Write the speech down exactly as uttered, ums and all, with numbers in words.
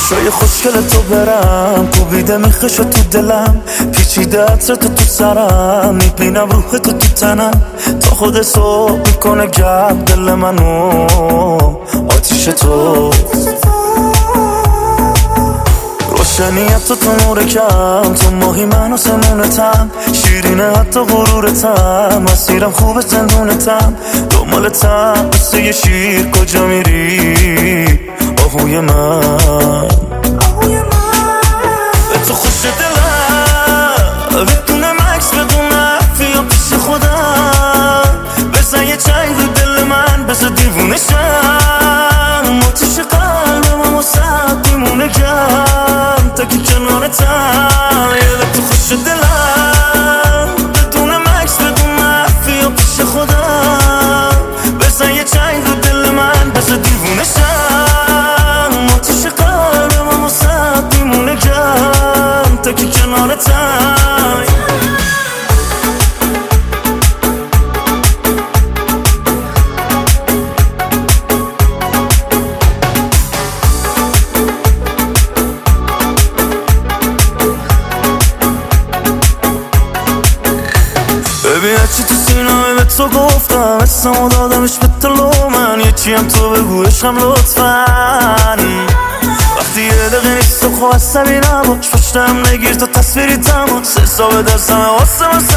چشای خوشگل تو برم کوبیده میخش تو دلم، پیچیده عطر تو تو سرم، میبینم روح تو تو تنم، تا خود صبح میکنه گرم دل منو آتیش تو. روشنیت تو تو نور کم، تو ماهی من و سمونتم، شیرینه حتی غرورتم، مسیرم خوبه زندونتم، دنبالتم مثل یه شیر کجا میری آهوی من. به تو خوش دلم بدون مکس بدون حرفی پیش خودم، بزن یه چنگ رو دل من بزن دیوونه شم، آتیش قلبم و سب میمونه گرم تا که کنارتم. به تو خوش دلم بدون مکس بدون حرفی پیش خودم، بزن یه چنگ رو دل من بزن دیوونه شم، آتیش قلبم و سب میمونه گرم تا که کنارتم. ببین هرچی تو سینه‌ای به تو گفتم، اسمو دادمش به تو من، یکی هم تو بگو عشقم لطفاً. وقتی یه دقیقه نیست تو خواه عصبی نباش، پشتم نگیر تا تصویری تماس، حساب دستم واسه من